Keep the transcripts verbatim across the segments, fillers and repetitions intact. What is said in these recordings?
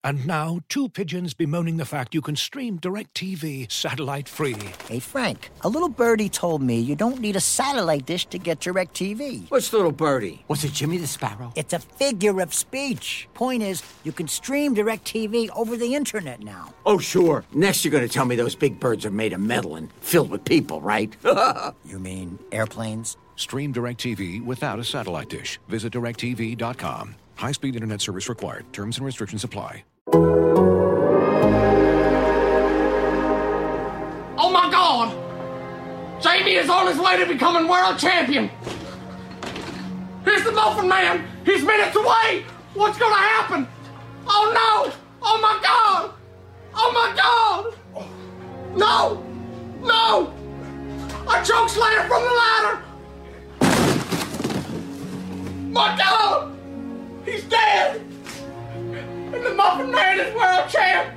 And now, two pigeons bemoaning the fact you can stream DirecTV satellite-free. Hey, Frank, a little birdie told me you don't need a satellite dish to get DirecTV. What's little birdie? Was it Jimmy the Sparrow? It's a figure of speech. Point is, you can stream DirecTV over the internet now. Oh, sure. Next you're going to tell me those big birds are made of metal and filled with people, right? You mean airplanes? Stream DirecTV without a satellite dish. Visit direct T V dot com. High-speed internet service required. Terms and restrictions apply. Oh my God! Jamie is on his way to becoming world champion! Here's the Muffin Man! He's minutes away! What's gonna happen? Oh no! Oh my God! Oh my God! No! No! A choke slam from the ladder! My God! He's dead! And the Muffin Man is world champ!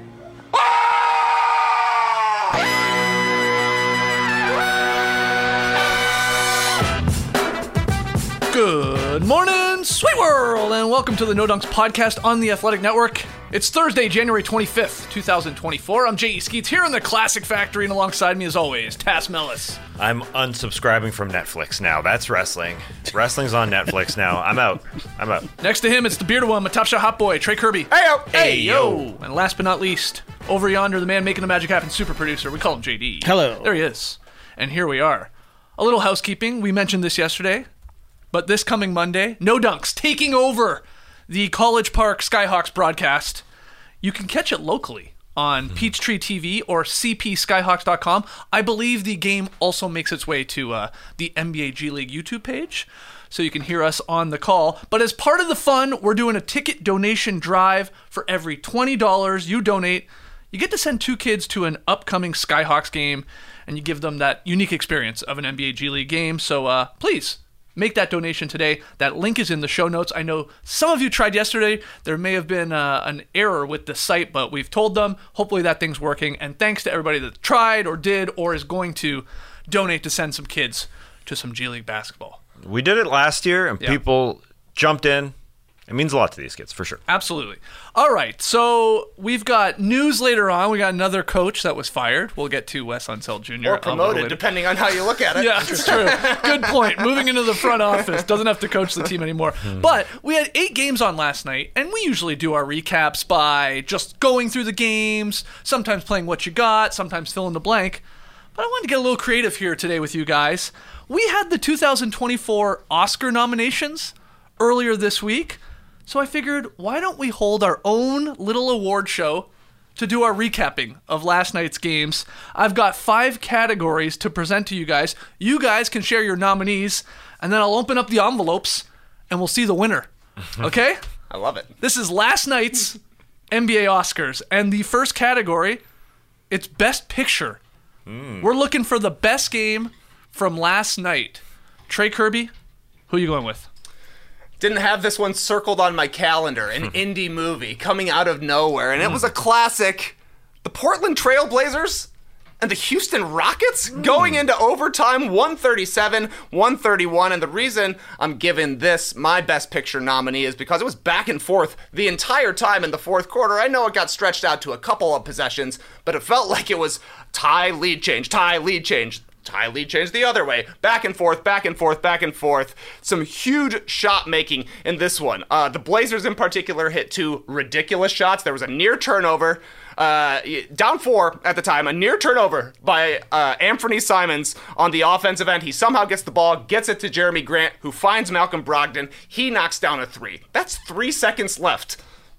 Good morning, sweet world, and welcome to the No Dunks podcast on the Athletic Network. It's Thursday, January twenty-fifth, twenty twenty-four. I'm J E. Skeets here in the Classic Factory, and alongside me, as always, Tass Mellis. I'm unsubscribing from Netflix now. That's wrestling. Wrestling's on Netflix now. I'm out. I'm out. Next to him, it's the bearded one, my top shot hot boy, Trey Kirby. Hey-yo! Hey-yo! And last but not least, over yonder, the man making the magic happen, super producer. We call him J D. Hello. There he is. And here we are. A little housekeeping. We mentioned this yesterday, but this coming Monday, No Dunks taking over the College Park Skyhawks broadcast. You can catch it locally on Peachtree T V or c p skyhawks dot com. I believe the game also makes its way to uh, the N B A G League YouTube page, so you can hear us on the call. But as part of the fun, we're doing a ticket donation drive. For every twenty dollars you donate, you get to send two kids to an upcoming Skyhawks game, and you give them that unique experience of an N B A G League game. So uh, please, make that donation today. That link is in the show notes. I know some of you tried yesterday. There may have been uh, an error with the site, but we've told them. Hopefully that thing's working. And thanks to everybody that tried or did or is going to donate to send some kids to some G League basketball. We did it last year, and Yeah. people jumped in. It means a lot to these kids, for sure. Absolutely. All right, so we've got news later on. We got another coach that was fired. We'll get to Wes Unseld Junior Or promoted, depending on how you look at it. Yeah, it's true. Good point. Moving into the front office. Doesn't have to coach the team anymore. But we had eight games on last night, and we usually do our recaps by just going through the games, sometimes playing what you got, sometimes fill in the blank. But I wanted to get a little creative here today with you guys. We had the two thousand twenty-four Oscar nominations earlier this week. So I figured, why don't we hold our own little award show to do our recapping of last night's games. I've got five categories to present to you guys. You guys can share your nominees, and then I'll open up the envelopes, and we'll see the winner. Okay? I love it. This is last night's N B A Oscars, and the first category, it's Best Picture. Mm. We're looking for the best game from last night. Trey Kirby, who are you going with? Didn't have this one circled on my calendar. An indie movie coming out of nowhere. And it was a classic. The Portland Trail Blazers and the Houston Rockets going into overtime, one thirty-seven, one thirty-one. And the reason I'm giving this my Best Picture nominee is because it was back and forth the entire time in the fourth quarter. I know it got stretched out to a couple of possessions, but it felt like it was tie, lead change, tie, lead change. Tie lead change the other way. Back and forth, back and forth, back and forth. Some huge shot making in this one. Uh, the Blazers in particular hit two ridiculous shots. There was a near turnover. Uh, down four at the time. A near turnover by uh, Anthony Simons on the offensive end. He somehow gets the ball, gets it to Jeremy Grant, who finds Malcolm Brogdon. He knocks down a three. That's three seconds left.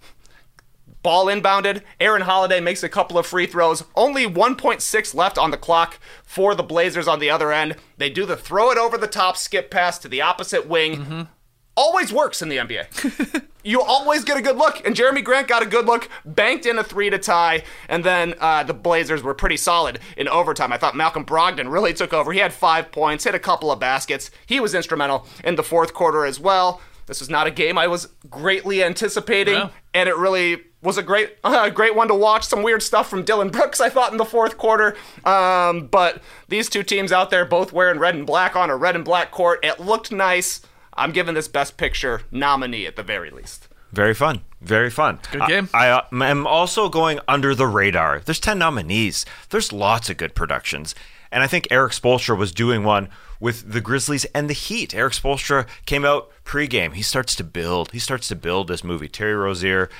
Ball inbounded. Aaron Holiday makes a couple of free throws. Only one point six left on the clock for the Blazers on the other end. They do the throw it over the top skip pass to the opposite wing. Mm-hmm. Always works in the N B A. You always get a good look, and Jeremy Grant got a good look, banked in a three to tie, and then uh, the Blazers were pretty solid in overtime. I thought Malcolm Brogdon really took over. He had five points, hit a couple of baskets. He was instrumental in the fourth quarter as well. This was not a game I was greatly anticipating, yeah. and it really was a great uh, great one to watch. Some weird stuff from Dylan Brooks, I thought, in the fourth quarter. Um, but these two teams out there both wearing red and black on a red and black court. It looked nice. I'm giving this Best Picture nominee at the very least. Very fun. Very fun. Good game. I, I uh, am also going under the radar. There's ten nominees. There's lots of good productions. And I think Eric Spoelstra was doing one with the Grizzlies and the Heat. Eric Spoelstra came out pregame. He starts to build. He starts to build this movie. Terry Rozier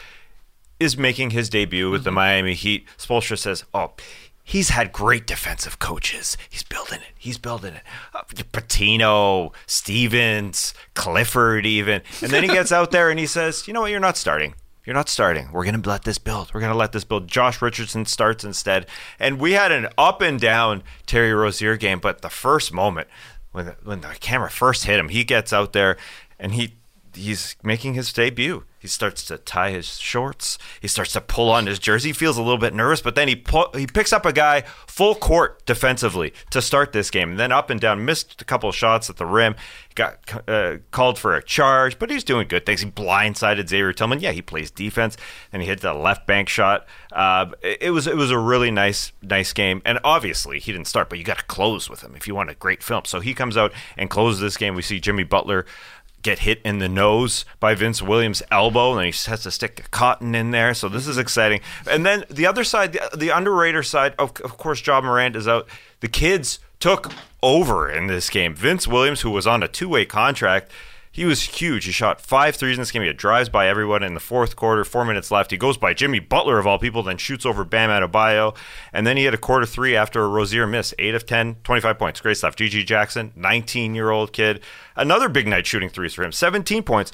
is making his debut with mm-hmm. the Miami Heat. Spoelstra says, oh, he's had great defensive coaches. He's building it. He's building it. Uh, Patino, Stevens, Clifford even. And then he gets out there and he says, you know what, you're not starting. You're not starting. We're going to let this build. We're going to let this build. Josh Richardson starts instead. And we had an up and down Terry Rozier game, but the first moment, when the, when the camera first hit him, he gets out there and he he's making his debut. He starts to tie his shorts. He starts to pull on his jersey. He feels a little bit nervous, but then he pu- he picks up a guy full court defensively to start this game. And then up and down, missed a couple of shots at the rim. Got uh, called for a charge, but he's doing good things. He blindsided Xavier Tillman. Yeah, he plays defense, and he hit the left bank shot. Uh, it, it was it was a really nice nice game. And obviously, he didn't start, but you got to close with him if you want a great film. So he comes out and closes this game. We see Jimmy Butler get hit in the nose by Vince Williams' elbow, and he has to stick a cotton in there. So this is exciting. And then the other side, the, the underrated side, of, of course, Ja Morant is out. The kids took over in this game. Vince Williams, who was on a two-way contract, he was huge. He shot five threes in this game. He drives by everyone in the fourth quarter, four minutes left. He goes by Jimmy Butler, of all people, then shoots over Bam Adebayo. And then he had a quarter three after a Rozier miss. eight of ten, twenty-five points. Great stuff. G G Jackson, nineteen-year-old kid. Another big night shooting threes for him. seventeen points.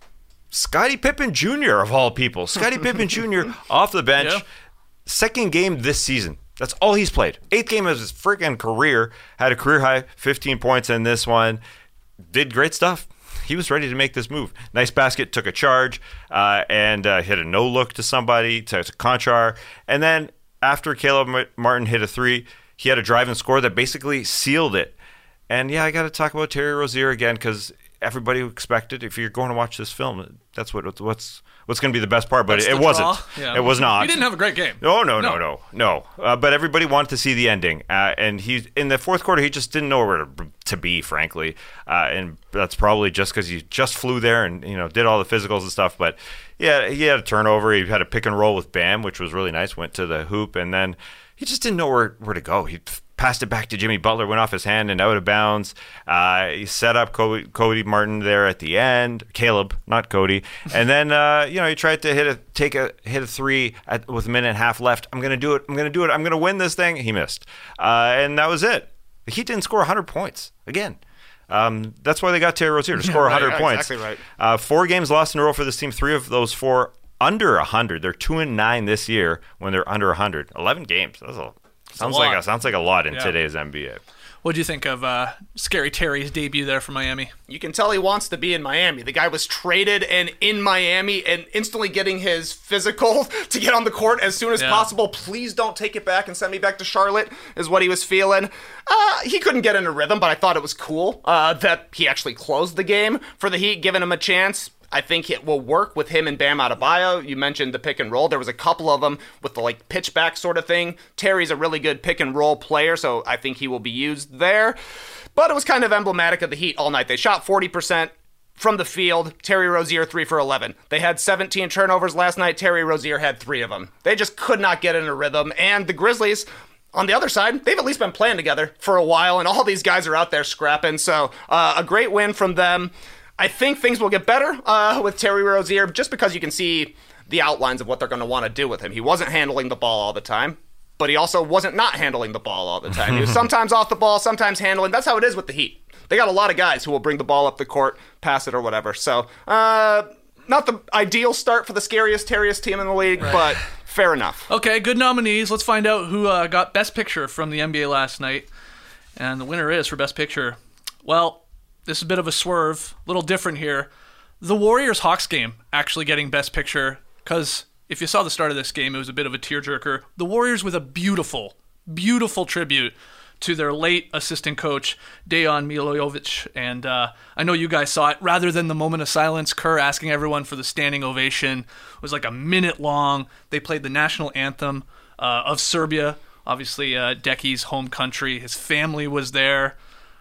Scottie Pippen Junior, of all people. Scottie Pippen Junior off the bench. Yeah. Second game this season. That's all he's played. Eighth game of his freaking career. Had a career-high fifteen points in this one. Did great stuff. He was ready to make this move. Nice basket, took a charge, uh, and uh, hit a no-look to somebody, to, to Conchar. And then after Caleb Martin hit a three, he had a drive and score that basically sealed it. And, yeah, I got to talk about Terry Rozier again because everybody expected, if you're going to watch this film, that's what what's what's going to be the best part. But That's it, it wasn't. Yeah. It was not. He didn't have a great game. No, no, no, no, no. no. Uh, but everybody wanted to see the ending. Uh, and he in the fourth quarter, he just didn't know where to, to be, frankly. Uh, and that's probably just because he just flew there and you know did all the physicals and stuff. But yeah, he had a turnover. He had a pick and roll with Bam, which was really nice. Went to the hoop, and then he just didn't know where, where to go. He passed it back to Jimmy Butler, went off his hand and out of bounds. Uh, he set up Cody, Cody Martin there at the end. Caleb, not Cody. And then uh, you know he tried to hit a take a hit a three at, with a minute and a half left. I'm gonna do it. I'm gonna do it. I'm gonna win this thing. He missed, uh, and that was it. The Heat didn't score one hundred points again. Um, that's why they got Terry Rozier to score right, one hundred yeah, points. Exactly right. Uh, four games lost in a row for this team. Three of those four under one hundred. They're two and nine this year when they're under one hundred. eleven games. That's a Sounds a like a, sounds like a lot in yeah. today's N B A. What do you think of uh, Scary Terry's debut there for Miami? You can tell he wants to be in Miami. The guy was traded and in Miami and instantly getting his physical to get on the court as soon as yeah. possible. Please don't take it back and send me back to Charlotte is what he was feeling. Uh, he couldn't get in a rhythm, but I thought it was cool uh, that he actually closed the game for the Heat, giving him a chance. I think it will work with him and Bam Adebayo. You mentioned the pick and roll. There was a couple of them with the like pitch back sort of thing. Terry's a really good pick and roll player, so I think he will be used there. But it was kind of emblematic of the Heat all night. They shot forty percent from the field. Terry Rozier, three for eleven. They had seventeen turnovers last night. Terry Rozier had three of them. They just could not get in a rhythm. And the Grizzlies, on the other side, they've at least been playing together for a while, and all these guys are out there scrapping. So uh, a great win from them. I think things will get better uh, with Terry Rozier just because you can see the outlines of what they're going to want to do with him. He wasn't handling the ball all the time, but he also wasn't not handling the ball all the time. He was sometimes off the ball, sometimes handling. That's how it is with the Heat. They got a lot of guys who will bring the ball up the court, pass it or whatever. So, uh, not the ideal start for the scariest, Terryest team in the league, right. but fair enough. Okay, good nominees. Let's find out who uh, got Best Picture from the N B A last night. And the winner is for Best Picture. Well, this is a bit of a swerve, a little different here. The Warriors-Hawks game actually getting Best Picture, because if you saw the start of this game, it was a bit of a tearjerker. The Warriors with a beautiful, beautiful tribute to their late assistant coach, Dejan Milojevic. And uh, I know you guys saw it. Rather than the moment of silence, Kerr asking everyone for the standing ovation. It was like a minute long. They played the national anthem uh, of Serbia, obviously uh, Decky's home country. His family was there.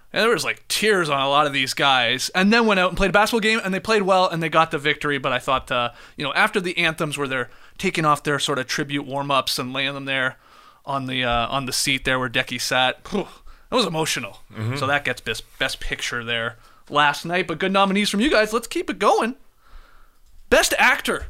And there was like tears on a lot of these guys, and then went out and played a basketball game, and they played well, and they got the victory. But I thought, uh, you know, after the anthems where they're taking off their sort of tribute warm-ups and laying them there on the uh, on the seat there where Decky sat, whew, that was emotional. Mm-hmm. So that gets best, best picture there last night. But good nominees from you guys. Let's keep it going. Best actor.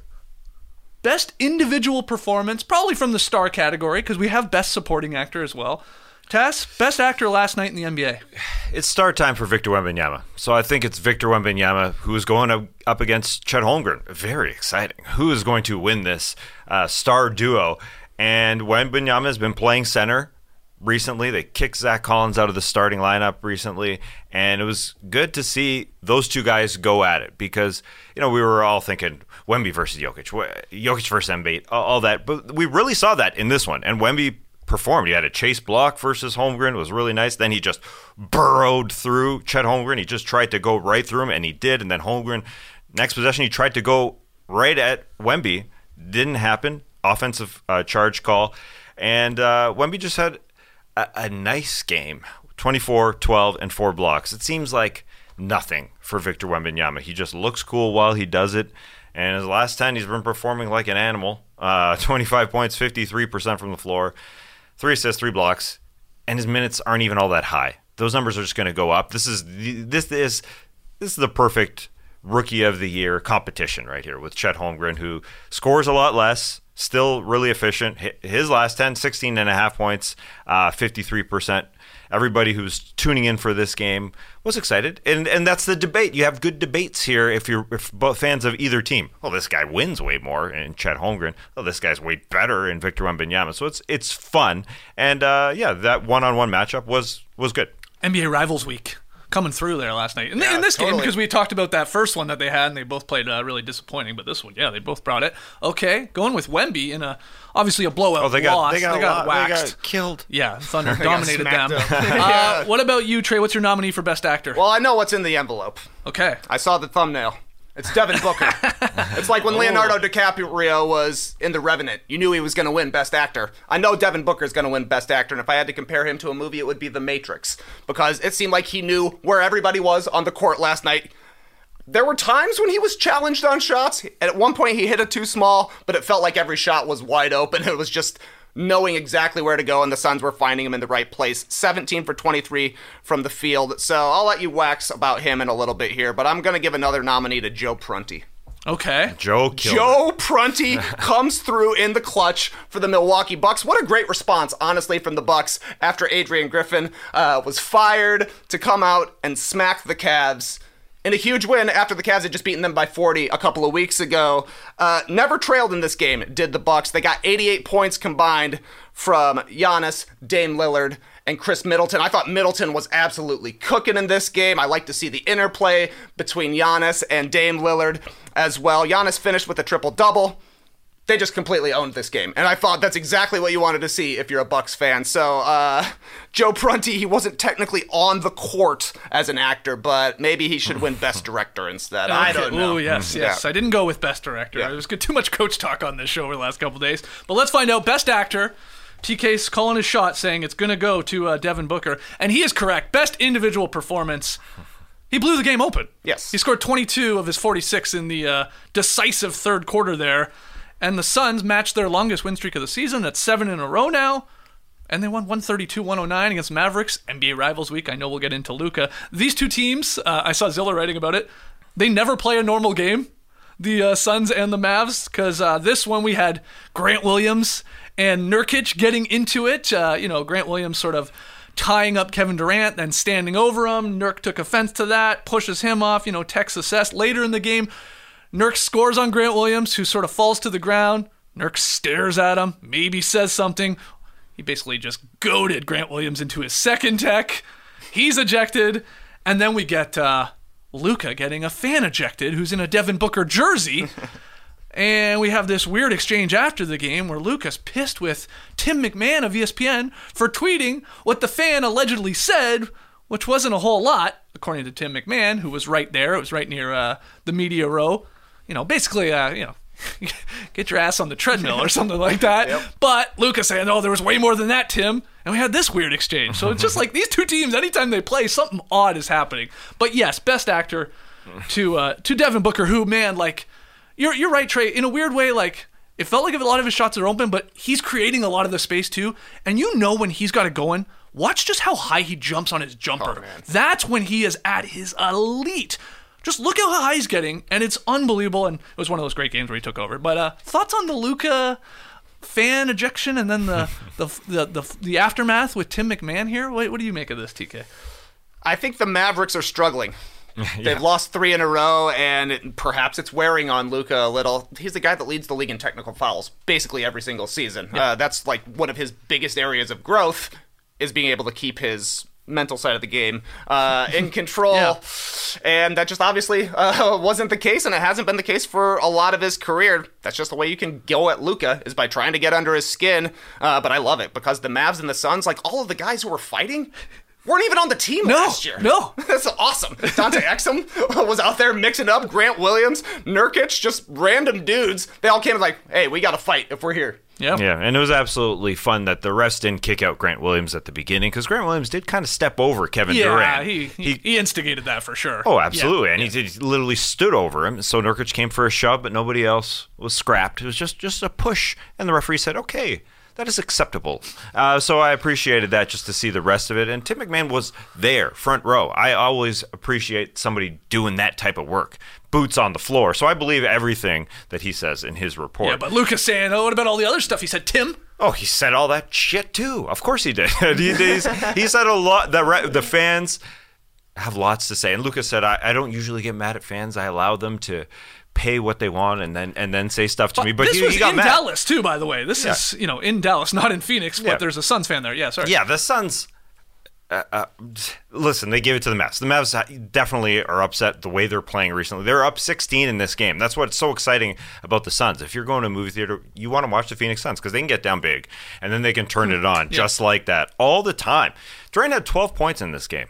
Best individual performance, probably from the star category, because we have best supporting actor as well. Tess, best actor last night in the N B A. It's start time for Victor Wembanyama. So I think it's Victor Wembanyama who is going up, up against Chet Holmgren. Very exciting. Who is going to win this uh, star duo? And Wembanyama has been playing center recently. They kicked Zach Collins out of the starting lineup recently, and it was good to see those two guys go at it because, you know, we were all thinking Wemby versus Jokic, Jokic versus Embiid, all that, but we really saw that in this one, and Wemby performed. He had a chase block versus Holmgren. It was really nice. Then he just burrowed through Chet Holmgren. He just tried to go right through him, and he did, and then Holmgren, next possession, he tried to go right at Wemby. Didn't happen. Offensive uh, charge call, and uh, Wemby just had a, a nice game, twenty-four, twelve, and four blocks. It seems like nothing for Victor Wembanyama. He just looks cool while he does it, and his last ten, he's been performing like an animal. Uh, twenty-five points, fifty-three percent from the floor, three assists, three blocks, and his minutes aren't even all that high. Those numbers are just going to go up. This is this is this is the perfect Rookie of the Year competition right here with Chet Holmgren, who scores a lot less, still really efficient. His last ten, sixteen and a half points, uh, fifty-three percent. Everybody who's tuning in for this game was excited. And and that's the debate. You have good debates here if you're if both fans of either team. Well, this guy wins way more in Chet Holmgren. Oh, this guy's way better in Victor Wembanyama. So it's it's fun. And uh, yeah, that one-on-one matchup was was good. N B A Rivals Week coming through there last night. In, yeah, in this totally. game, because we talked about that first one that they had, and they both played uh, really disappointing. But this one, yeah, they both brought it. Okay, going with Wemby in a obviously a blowout oh, they got, loss. They got, they got lot, waxed. They got killed. Yeah, Thunder dominated them. yeah. uh, what about you, Trey? What's your nominee for Best Actor? Well, I know what's in the envelope. Okay. I saw the thumbnail. It's Devin Booker. It's like when Leonardo DiCaprio was in The Revenant. You knew he was going to win Best Actor. I know Devin Booker is going to win Best Actor, and if I had to compare him to a movie, it would be The Matrix, because it seemed like he knew where everybody was on the court last night. There were times when he was challenged on shots. At one point, he hit it too small, but it felt like every shot was wide open. It was just knowing exactly where to go, and the Suns were finding him in the right place. seventeen for twenty-three from the field. So I'll let you wax about him in a little bit here, but I'm going to give another nominee to Joe Prunty. Okay. Joe killed Joe it. Prunty comes through in the clutch for the Milwaukee Bucks. What a great response, honestly, from the Bucks after Adrian Griffin uh, was fired to come out and smack the Cavs in a huge win after the Cavs had just beaten them by forty a couple of weeks ago. Uh, never trailed in this game, did the Bucks. They got eighty-eight points combined from Giannis, Dame Lillard, and Chris Middleton. I thought Middleton was absolutely cooking in this game. I like to see the interplay between Giannis and Dame Lillard as well. Giannis finished with a triple-double. They just completely owned this game. And I thought that's exactly what you wanted to see if you're a Bucks fan. So, uh, Joe Prunty, he wasn't technically on the court as an actor, but maybe he should win Best Director instead. I don't know. Oh, yes, yes. Yeah. I didn't go with Best Director. Yeah. There's too much coach talk on this show over the last couple days. But let's find out. Best Actor. T K's calling his shot, saying it's going to go to uh, Devin Booker. And he is correct. Best individual performance. He blew the game open. Yes. He scored twenty-two of his forty-six in the uh, decisive third quarter there. And the Suns matched their longest win streak of the season at seven in a row now. And they won one thirty-two one oh nine against Mavericks. N B A Rivals Week. I know we'll get into Luka. These two teams, uh, I saw Zilla writing about it, they never play a normal game, the uh, Suns and the Mavs, because uh, this one we had Grant Williams and Nurkic getting into it. Uh, you know, Grant Williams sort of tying up Kevin Durant, then standing over him. Nurk took offense to that, pushes him off, you know, Tex assessed. Later in the game, Nurk scores on Grant Williams, who sort of falls to the ground. Nurk stares at him, maybe says something. He basically just goaded Grant Williams into his second tech. He's ejected. And then we get uh, Luka getting a fan ejected who's in a Devin Booker jersey. And we have this weird exchange after the game where Luka's pissed with Tim McMahon of E S P N for tweeting what the fan allegedly said, which wasn't a whole lot, according to Tim McMahon, who was right there. It was right near uh, the media row. You know, basically, uh, you know, get your ass on the treadmill or something like that. Yep. But Luka saying, oh, there was way more than that, Tim. And we had this weird exchange. So it's just like these two teams, anytime they play, something odd is happening. But yes, best actor to uh, to Devin Booker, who, man, like, you're you're right, Trey. In a weird way, like, it felt like a lot of his shots are open, but he's creating a lot of the space too. And you know when he's got it going, watch just how high he jumps on his jumper. Oh, That's when he is at his elite. Just look how high he's getting, and it's unbelievable. And it was one of those great games where he took over. But uh, thoughts on the Luka fan ejection and then the the, the the the aftermath with Tim McMahon here? What, what do you make of this, T K? I think the Mavericks are struggling. Yeah. They've lost three in a row, and it, perhaps it's wearing on Luka a little. He's the guy that leads the league in technical fouls basically every single season. Yeah. Uh, that's like one of his biggest areas of growth is being able to keep his mental side of the game uh, in control. Yeah. And that just obviously uh, wasn't the case, and it hasn't been the case for a lot of his career. That's just the way you can go at Luka, is by trying to get under his skin. Uh, but I love it, because the Mavs and the Suns, like all of the guys who were fighting, weren't even on the team no, last year. No, that's awesome. Dante Exum was out there mixing up. Grant Williams, Nurkic, just random dudes. They all came like, hey, we got to fight if we're here. Yeah, yeah, and it was absolutely fun that the refs didn't kick out Grant Williams at the beginning, because Grant Williams did kind of step over Kevin yeah, Durant. He, he he instigated that for sure. Oh, absolutely, yeah. and yeah. he, he literally stood over him. So Nurkic came for a shove, but nobody else was scrapped. It was just, just a push, and the referee said, okay, that is acceptable. Uh, so I appreciated that, just to see the rest of it. And Tim McMahon was there, front row. I always appreciate somebody doing that type of work. Boots on the floor. So I believe everything that he says in his report. Yeah, but Luka's saying, oh, what about all the other stuff he said, Tim? Oh, he said all that shit too. Of course he did. he, he said a lot. The, the fans have lots to say. And Luka said, I, I don't usually get mad at fans. I allow them to pay what they want and then and then say stuff to but me. But this he, was he got in mad. Dallas too, by the way. This yeah. is, you know, in Dallas, not in Phoenix, but yeah. there's a Suns fan there. Yeah, sorry. Yeah, the Suns, uh, uh, listen, they gave it to the Mavs. The Mavs definitely are upset the way they're playing recently. They're up sixteen in this game. That's what's so exciting about the Suns. If you're going to a movie theater, you want to watch the Phoenix Suns, because they can get down big, and then they can turn it on yeah. just like that all the time. Durant had twelve points in this game.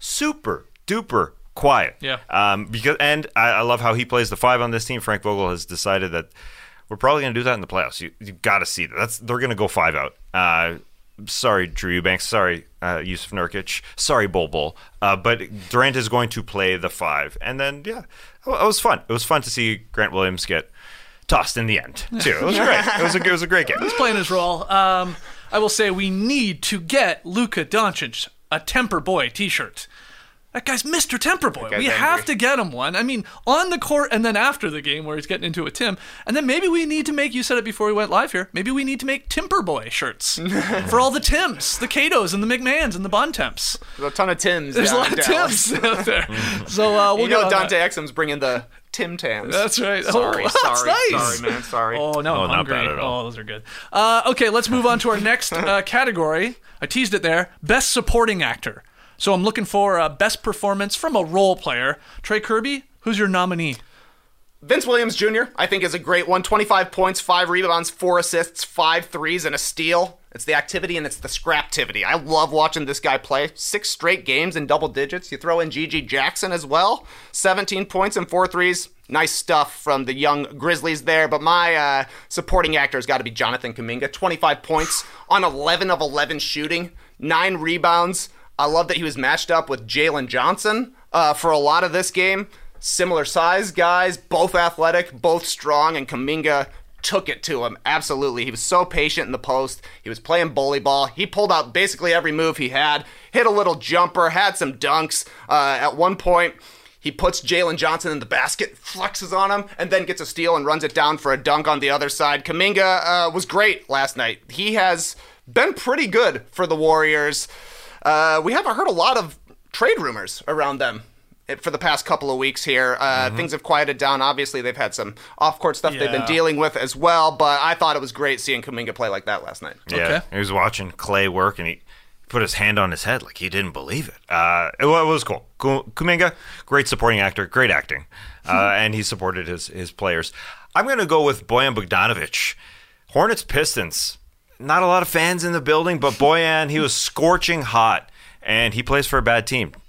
Super duper quiet. Yeah. Um, because and I, I love how he plays the five on this team. Frank Vogel has decided that we're probably going to do that in the playoffs. You you got to see that. That's they're going to go five out. Uh, sorry, Drew Eubanks. Sorry, uh, Yusuf Nurkic. Sorry, Bol Bol. Uh, but Durant is going to play the five, and then yeah, it was fun. It was fun to see Grant Williams get tossed in the end too. It was great. It was a it was a great game. He's playing his role. Um, I will say we need to get Luka Doncic a Temper Boy T-shirt. That guy's Mister Temper Boy. We angry. have to get him one. I mean, on the court and then after the game where he's getting into it with Tim. And then maybe we need to make, you said it before we went live here, maybe we need to make Timper Boy shirts for all the Tims, the Catos and the McMahons and the Bontemps. There's a ton of Tims. There's a lot of Tims out there. So uh, we'll you know get Dante Exum's bringing the Tim Tams. That's right. Sorry, oh, sorry, nice. sorry, man, sorry. Oh, no, oh, I'm not hungry. bad at all. Oh, those are good. Uh, okay, let's move on to our next uh, category. I teased it there. Best Supporting Actor. So I'm looking for a best performance from a role player. Trey Kirby, who's your nominee? Vince Williams Junior, I think, is a great one. twenty-five points, five rebounds, four assists, five threes, and a steal. It's the activity and it's the scraptivity. I love watching this guy play. Six straight games in double digits. You throw in Gigi Jackson as well. seventeen points and four threes. Nice stuff from the young Grizzlies there. But my uh, supporting actor has got to be Jonathan Kuminga. twenty-five points on eleven of eleven shooting. Nine rebounds. I love that he was matched up with Jalen Johnson uh, for a lot of this game. Similar size guys, both athletic, both strong, and Kuminga took it to him. Absolutely. He was so patient in the post. He was playing bully ball. He pulled out basically every move he had, hit a little jumper, had some dunks. Uh, at one point, he puts Jalen Johnson in the basket, flexes on him, and then gets a steal and runs it down for a dunk on the other side. Kuminga uh, was great last night. He has been pretty good for the Warriors. Uh, we haven't heard a lot of trade rumors around them for the past couple of weeks here. Uh, mm-hmm. Things have quieted down. Obviously, they've had some off-court stuff yeah. they've been dealing with as well, but I thought it was great seeing Kuminga play like that last night. Yeah, okay. He was watching Clay work, and he put his hand on his head like he didn't believe it. Uh, it, it was cool. Kuminga, great supporting actor, great acting, uh, and he supported his, his players. I'm going to go with Bojan Bogdanovic. Hornets Pistons. Not a lot of fans in the building, but Bojan, he was scorching hot, and he plays for a bad team.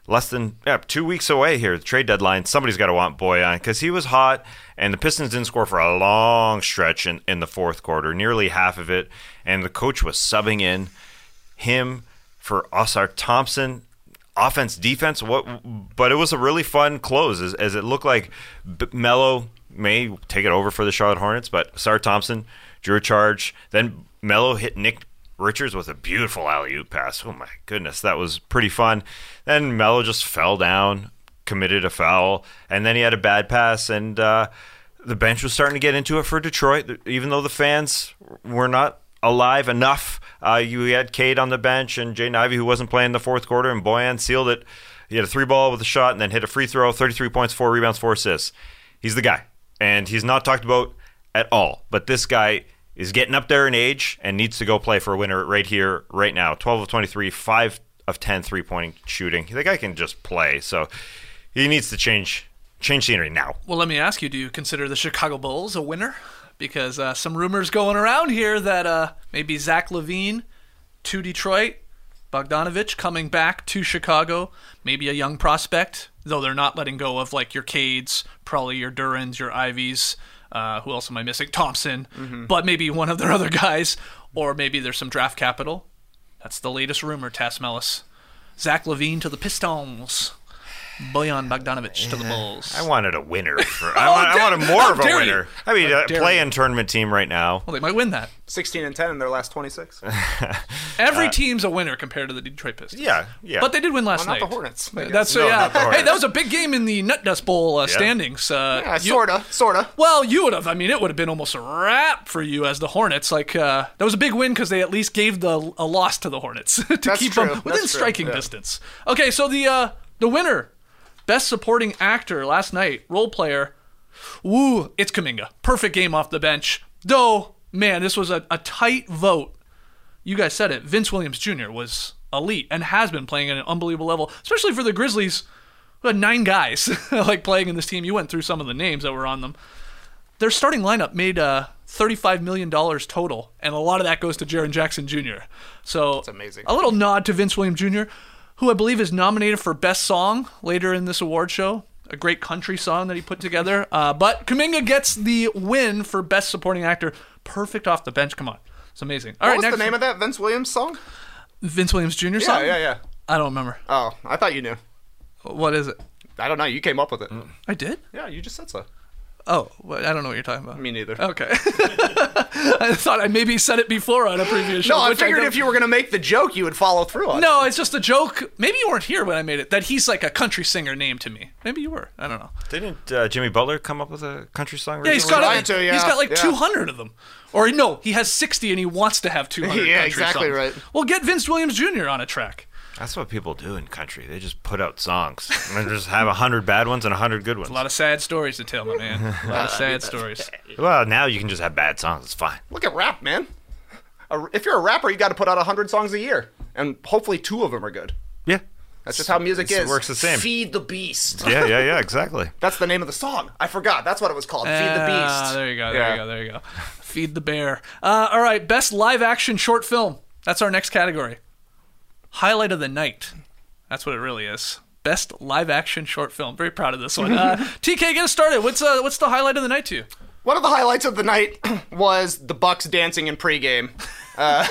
less than yeah, two weeks away here, the trade deadline. Somebody's got to want Bojan because he was hot, and the Pistons didn't score for a long stretch in, in the fourth quarter, nearly half of it, and the coach was subbing in him for Ausar Thompson. Offense, defense, what? But it was a really fun close as, as it looked like B- Melo may take it over for the Charlotte Hornets, but Ausar Thompson drew a charge. Then Melo hit Nick Richards with a beautiful alley-oop pass. Oh my goodness, that was pretty fun. Then Melo just fell down, committed a foul, and then he had a bad pass, and uh, the bench was starting to get into it for Detroit, even though the fans were not alive enough. Uh, you had Cade on the bench and Jaden Ivey, who wasn't playing the fourth quarter, and Bojan sealed it. He had a three ball with a shot and then hit a free throw, thirty-three points, four rebounds, four assists. He's the guy, and he's not talked about at all. But this guy is getting up there in age and needs to go play for a winner right here, right now. twelve of twenty-three, five of ten three-point shooting. The guy can just play, so he needs to change change scenery now. Well, let me ask you, do you consider the Chicago Bulls a winner? Because uh, some rumors going around here that uh, maybe Zach LaVine to Detroit, Bogdanovich coming back to Chicago, maybe a young prospect, though they're not letting go of like your Cades, probably your Durans, your Ivies. Uh, who else am I missing? Thompson. Mm-hmm. But maybe one of their other guys, or maybe there's some draft capital. That's the latest rumor, Tass Mellis. Zach LaVine to the Pistons. Bojan Bogdanovich to the Bulls. I wanted a winner. For, I, want, I wanted more How of a dare winner. you? I mean, How a dare play-in tournament team right now. Well, they might win that. sixteen and ten in their last twenty-six. Every team's a winner compared to the Detroit Pistons. Yeah, yeah. But they did win last Well, not night. the Hornets, I guess. That's No, yeah. not the Hornets. Hey, that was a big game in the Nut Dust Bowl uh, Yeah. standings. Uh, Yeah, you- sorta, sorta. Well, you would have. I mean, it would have been almost a wrap for you as the Hornets. Like uh, that was a big win because they at least gave the a loss to the Hornets to That's keep true. them within That's true. striking Yeah. distance. Okay, so the uh, the winner, best supporting actor last night, role player. Woo, it's Kuminga. Perfect game off the bench. Though, man, this was a, a tight vote. You guys said it. Vince Williams Junior was elite and has been playing at an unbelievable level, especially for the Grizzlies, who had nine guys like playing in this team. You went through some of the names that were on them. Their starting lineup made uh, thirty-five million dollars total, and a lot of that goes to Jaren Jackson Junior So That's amazing. A little nod to Vince Williams Junior, who I believe is nominated for Best Song later in this award show. A great country song that he put together. Uh, but Kuminga gets the win for Best Supporting Actor. Perfect off the bench. Come on. It's amazing. All What right, was next. the name of that Vince Williams song? Vince Williams Junior Yeah, song? yeah, yeah. I don't remember. Oh, I thought you knew. What is it? I don't know. You came up with it. I did? Yeah, you just said so. Oh, well, I don't know what you're talking about. Me neither. Okay. I thought I maybe said it before on a previous show. No, I which figured don't- if you were going to make the joke, you would follow through on it. No, it's just a joke. Maybe you weren't here when I made it. That he's like a country singer name to me. Maybe you were. I don't know. Didn't uh, Jimmy Butler come up with a country song? Yeah, he's recently? got Trying like, to, yeah, he's got like yeah. two hundred of them. Or no, he has sixty and he wants to have two hundred Yeah, country exactly songs. right. Well, get Vince Williams Junior on a track. That's what people do in country. They just put out songs and just have a hundred bad ones and a hundred good ones. A lot of sad stories to tell, my man. A lot of sad stories. Well, now you can just have bad songs. It's fine. Look at rap, man. A- If you're a rapper, you got to put out one hundred songs a year. And hopefully two of them are good. Yeah. That's just how music It is. works the same. Feed the beast. Yeah, yeah, yeah, exactly. That's the name of the song. I forgot. That's what it was called. Feed the Ah, beast. there you go. There Yeah. you go. There you go. Feed the bear. Uh, all right. Best live action short film. That's our next category. Highlight of the night. That's what it really is. Best live action short film. Very proud of this one. Uh, T K, get us started. What's uh, what's the highlight of the night to you? One of the highlights of the night was the Bucks dancing in pregame. Uh,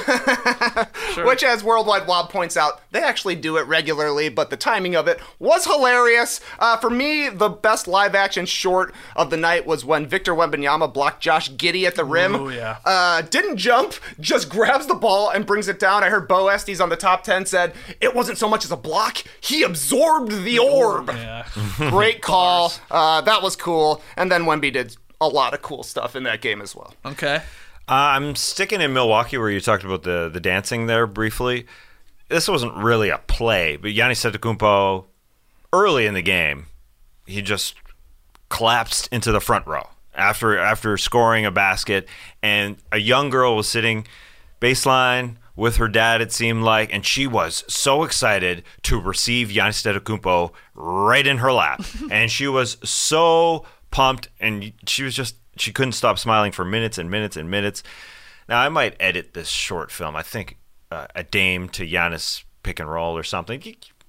Which, as Worldwide Wob points out, they actually do it regularly, but the timing of it was hilarious. Uh, for me, the best live-action short of the night was when Victor Wembanyama blocked Josh Giddey at the rim. Ooh, yeah. Uh, didn't jump, just grabs the ball and brings it down. I heard Bo Estes on the top ten said, it wasn't so much as a block, he absorbed the orb. Yeah. Great call. Uh, that was cool. And then Wemby did a lot of cool stuff in that game as well. Okay. Uh, I'm sticking in Milwaukee where you talked about the, the dancing there briefly. This wasn't really a play, but Giannis Antetokounmpo, early in the game, he just collapsed into the front row after after scoring a basket, and a young girl was sitting baseline with her dad, it seemed like, and she was so excited to receive Giannis Antetokounmpo right in her lap, and she was so pumped, and she was just she couldn't stop smiling for minutes and minutes and minutes. Now, I might edit this short film. I think uh, a Dame to Giannis pick and roll or something.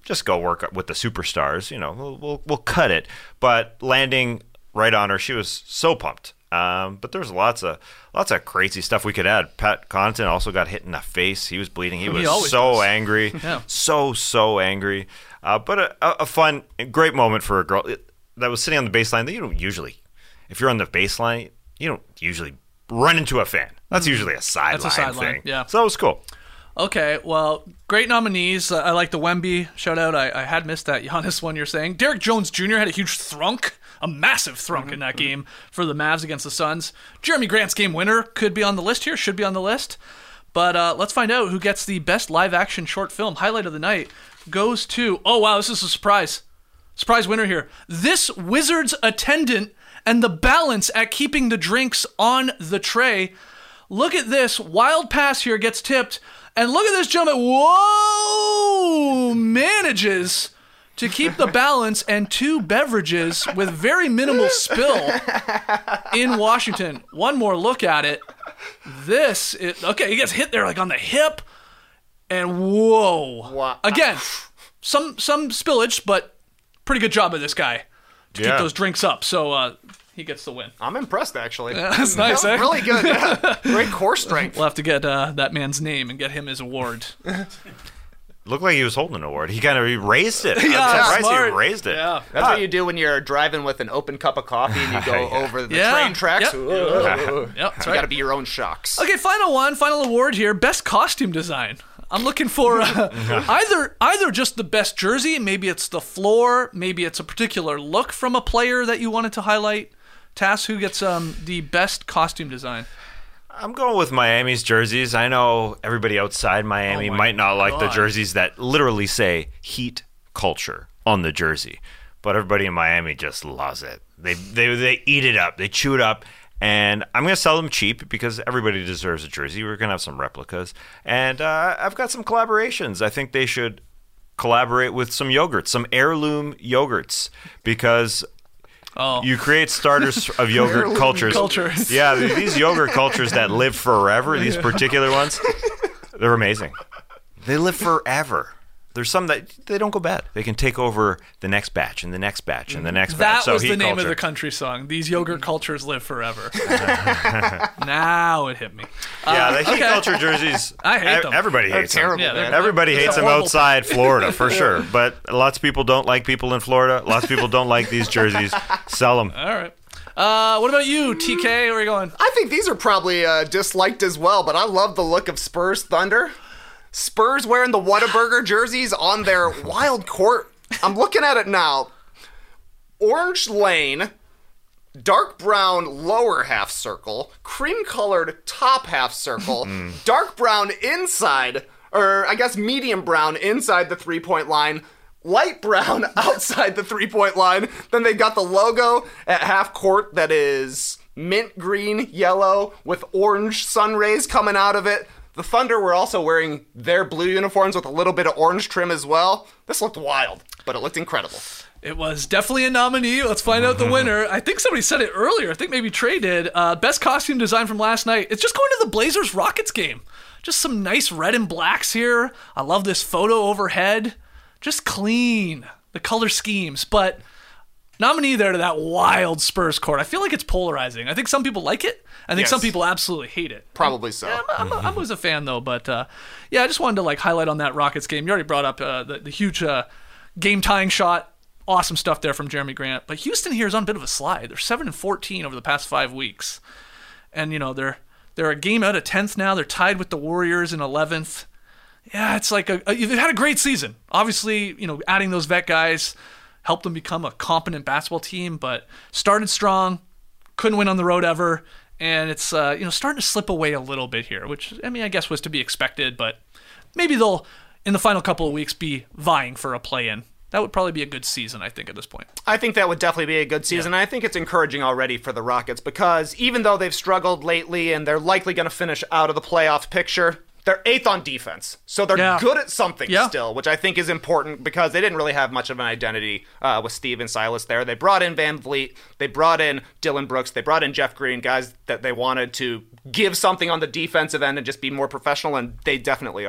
just go work with the superstars. You know, we'll we'll, we'll cut it. But landing right on her, she was so pumped. Um, but there's lots of lots of crazy stuff we could add. Pat Connaughton also got hit in the face. He was bleeding. He was always so does. angry, Yeah. so so angry. Uh, but a, a fun, great moment for a girl that was sitting on the baseline. That you don't usually, if you're on the baseline, you don't usually run into a fan. That's usually a sideline That's a sideline, thing. yeah. So it was cool. Okay, well, great nominees. Uh, I like the Wemby shout out. I, I had missed that Giannis one you're saying. Derek Jones Junior had a huge thrunk, a massive thrunk Mm-hmm. in that game for the Mavs against the Suns. Jeremy Grant's game winner could be on the list here, should be on the list. But uh, let's find out who gets the best live action short film. Highlight of the night goes to, oh wow, this is a surprise. Surprise winner here. This Wizards attendant and the balance at keeping the drinks on the tray. Look at this. Wild pass here gets tipped. And look at this gentleman. Whoa! Manages to keep the balance and two beverages with very minimal spill in Washington. One more look at it. This is, okay, he gets hit there like on the hip. And whoa. Wow. Again, some some spillage, but pretty good job of this guy to Yeah. keep those drinks up. So uh, he gets the win. I'm impressed, actually. That's nice, eh? Really good. Yeah. Great core strength. We'll have to get uh, that man's name and get him his award. Looked like he was holding an award. He kind of he raised it. Yeah, I'm surprised smart. he raised it. Yeah. That's what you do when you're driving with an open cup of coffee and you go Yeah. over the Yeah. train tracks. Yep. Whoa. Yep, that's You right. got to be your own shocks. Okay, final one, final award here. Best costume design. I'm looking for uh, either either just the best jersey, maybe it's the floor, maybe it's a particular look from a player that you wanted to highlight. Tass, who gets um, the best costume design? I'm going with Miami's jerseys. I know everybody outside Miami Oh my might not like the God. jerseys that literally say Heat culture on the jersey, but everybody in Miami just loves it. They they they eat it up. They chew it up. And I'm going to sell them cheap because everybody deserves a jersey. We're going to have some replicas. And uh, I've got some collaborations. I think they should collaborate with some yogurts, some heirloom yogurts, because Oh. you create starters of yogurt cultures. cultures. Yeah, th- these yogurt cultures that live forever, these particular ones, they're amazing. They live forever. There's some that they don't go bad. They can take over the next batch and the next batch and the next batch. That So was the Heat name culture. of the country song. These yogurt cultures live forever. Now it hit me. Yeah, the Heat okay. culture jerseys. I hate ev- them. Everybody They're hates terrible, Yeah, them. they're- Everybody It's hates a them horrible outside Florida for sure. But lots of people don't like people in Florida. Lots of people don't like these jerseys. Sell them. All right. Uh, what about you, T K? Where are you going? I think these are probably uh, disliked as well, but I love the look of Spurs Thunder. Spurs wearing the Whataburger jerseys on their wild court. I'm looking at it now. Orange lane, dark brown lower half circle, cream colored top half circle, dark brown inside, or I guess medium brown inside the three point line, light brown outside the three point line. Then they got the logo at half court that is mint green, yellow, with orange sun rays coming out of it. The Thunder were also wearing their blue uniforms with a little bit of orange trim as well. This looked wild, but it looked incredible. It was definitely a nominee. Let's find out the winner. I think somebody said it earlier. I think maybe Trey did. Uh, best costume design from last night. It's just going to the Blazers Rockets game. Just some nice red and blacks here. I love this photo overhead. Just clean. The color schemes. But nominee there to that wild Spurs court. I feel like it's polarizing. I think some people like it. I think Yes. some people absolutely hate it. Probably so. Yeah, I'm, I'm, I was a fan though, but uh, yeah, I just wanted to like highlight on that Rockets game. You already brought up uh, the, the huge uh, game tying shot. Awesome stuff there from Jeremy Grant. But Houston here is on a bit of a slide. They're seven and fourteen over the past five weeks, and you know they're they're a game out of tenth now. They're tied with the Warriors in eleventh. Yeah, it's like a, a they've had a great season. Obviously, you know, adding those vet guys helped them become a competent basketball team, but started strong, couldn't win on the road ever. And it's uh, you know starting to slip away a little bit here, which I mean I guess was to be expected, but maybe they'll in the final couple of weeks be vying for a play-in. That would probably be a good season, I think, at this point. I think that would definitely be a good season. Yeah. I think it's encouraging already for the Rockets because even though they've struggled lately and they're likely going to finish out of the playoff picture, they're eighth on defense. So they're Yeah. good at something Yeah. still, which I think is important because they didn't really have much of an identity uh, with Steve and Silas there. They brought in Van Vliet. They brought in Dylan Brooks. They brought in Jeff Green, guys that they wanted to give something on the defensive end and just be more professional, and they definitely are.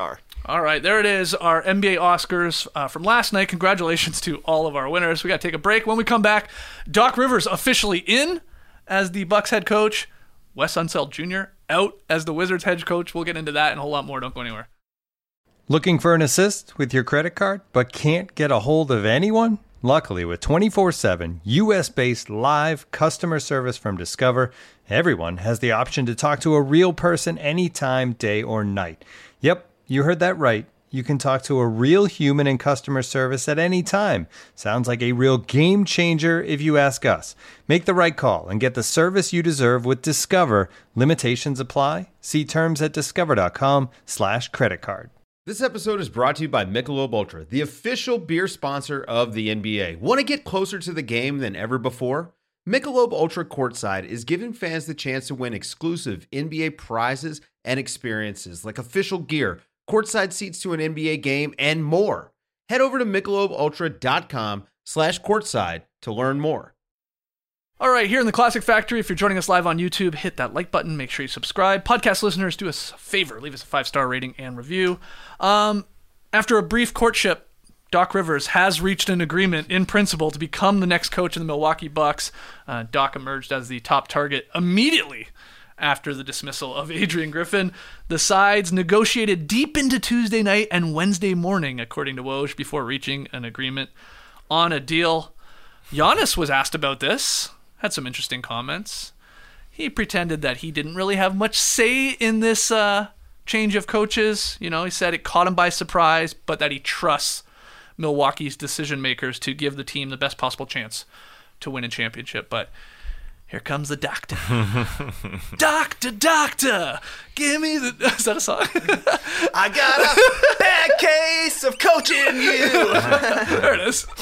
All right, there it is, our N B A Oscars uh, from last night. Congratulations to all of our winners. We got to take a break. When we come back, Doc Rivers officially in as the Bucks head coach. Wes Unseld Junior out as the Wizards head coach. We'll get into that and a whole lot more. Don't go anywhere. Looking for an assist with your credit card, but can't get a hold of anyone? Luckily, with twenty-four seven U S-based live customer service from Discover, everyone has the option to talk to a real person anytime, day or night. Yep, you heard that right. You can talk to a real human in customer service at any time. Sounds like a real game changer if you ask us. Make the right call and get the service you deserve with Discover. Limitations apply. See terms at discover.com slash credit card. This episode is brought to you by Michelob Ultra, the official beer sponsor of the N B A. Want to get closer to the game than ever before? Michelob Ultra Courtside is giving fans the chance to win exclusive N B A prizes and experiences like official gear, courtside seats to an N B A game, and more. Head over to michelobultra.com slash courtside to learn more. All right, here in the Classic Factory, if you're joining us live on YouTube, hit that like button. Make sure you subscribe. Podcast listeners, do us a favor. Leave us a five-star rating and review. Um, after a brief courtship, Doc Rivers has reached an agreement in principle to become the next coach of the Milwaukee Bucks. Uh, Doc emerged as the top target immediately after the dismissal of Adrian Griffin. The sides negotiated deep into Tuesday night and Wednesday morning, according to Woj, before reaching an agreement on a deal. Giannis was asked about this. Had some interesting comments. He pretended that he didn't really have much say in this uh, change of coaches. You know, he said it caught him by surprise, but that he trusts Milwaukee's decision makers to give the team the best possible chance to win a championship. But here comes the doctor. Doctor, doctor, give me the... Is that a song? I got a bad case of coaching you. There it is.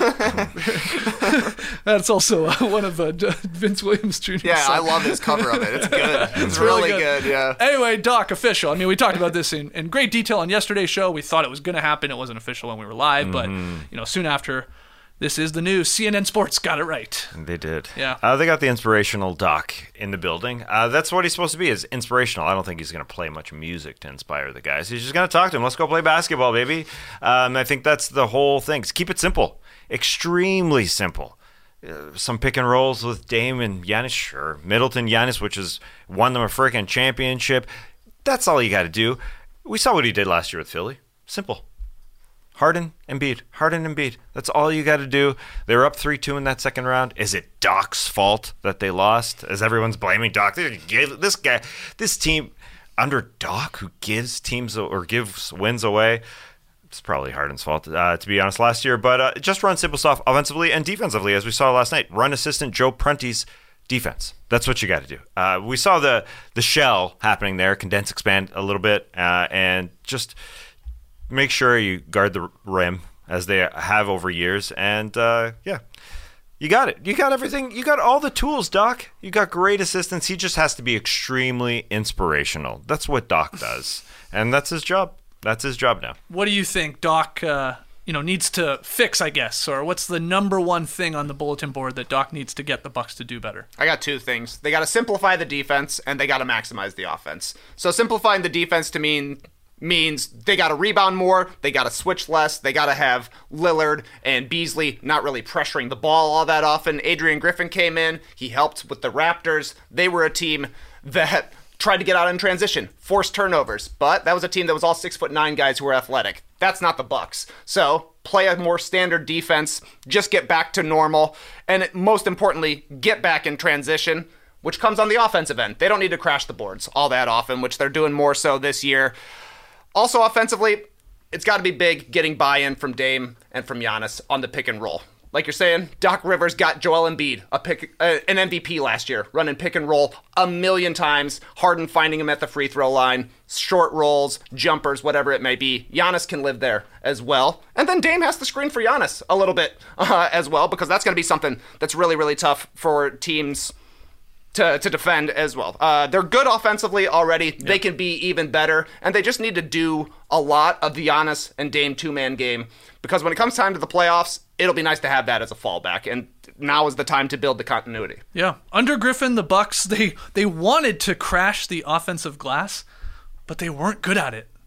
That's also uh, one of uh, Vince Williams Junior's Yeah, I songs. love his cover of it. It's good. It's, It's really, really good. good. yeah. Anyway, Doc, official. I mean, we talked about this in, in great detail on yesterday's show. We thought it was going to happen. It wasn't official when we were live, but you know, soon after, this is the news. C N N Sports got it right. They did. Yeah. Uh, they got the inspirational Doc in the building. Uh, that's what he's supposed to be, is inspirational. I don't think he's going to play much music to inspire the guys. He's just going to talk to them. Let's go play basketball, baby. Um, I think that's the whole thing. Just keep it simple. Extremely simple. Uh, some pick and rolls with Dame and Giannis, sure. Middleton, Giannis, which has won them a freaking championship. That's all you got to do. We saw what he did last year with Philly. Simple. Harden, Embiid. Harden, Embiid. That's all you got to do. They were up three two in that second round. Is it Doc's fault that they lost? As everyone's blaming Doc. This guy, this team under Doc, who gives teams or gives wins away, it's probably Harden's fault, uh, to be honest, last year. But uh, just run simple stuff offensively and defensively, as we saw last night. Run assistant Joe Prunty's defense. That's what you got to do. Uh, we saw the the shell happening there, condense, expand a little bit, uh, and just make sure you guard the rim as they have over years. And, uh, yeah, you got it. You got everything. You got all the tools, Doc. You got great assistants. He just has to be extremely inspirational. That's what Doc does. And that's his job. That's his job now. What do you think Doc uh, you know, needs to fix, I guess? Or what's the number one thing on the bulletin board that Doc needs to get the Bucks to do better? I got two things. They got to simplify the defense, and they got to maximize the offense. So simplifying the defense to mean... means they got to rebound more, they got to switch less, they got to have Lillard and Beasley not really pressuring the ball all that often. Adrian Griffin came in, he helped with the Raptors. They were a team that tried to get out in transition, forced turnovers, but that was a team that was all six foot nine guys who were athletic. That's not the Bucks. So play a more standard defense, just get back to normal, and most importantly, get back in transition, which comes on the offensive end. They don't need to crash the boards all that often, which they're doing more so this year. Also, offensively, it's got to be big getting buy-in from Dame and from Giannis on the pick and roll. Like you're saying, Doc Rivers got Joel Embiid, a pick, uh, an M V P last year, running pick and roll a million times. Harden finding him at the free throw line, short rolls, jumpers, whatever it may be. Giannis can live there as well. And then Dame has to screen for Giannis a little bit uh, as well, because that's going to be something that's really, really tough for teams to to defend as well. Uh, they're good offensively already. Yep. They can be even better, and they just need to do a lot of the Giannis and Dame two-man game, because when it comes time to the playoffs, it'll be nice to have that as a fallback, and now is the time to build the continuity. Yeah. Under Griffin, the Bucks, they, they wanted to crash the offensive glass, but they weren't good at it.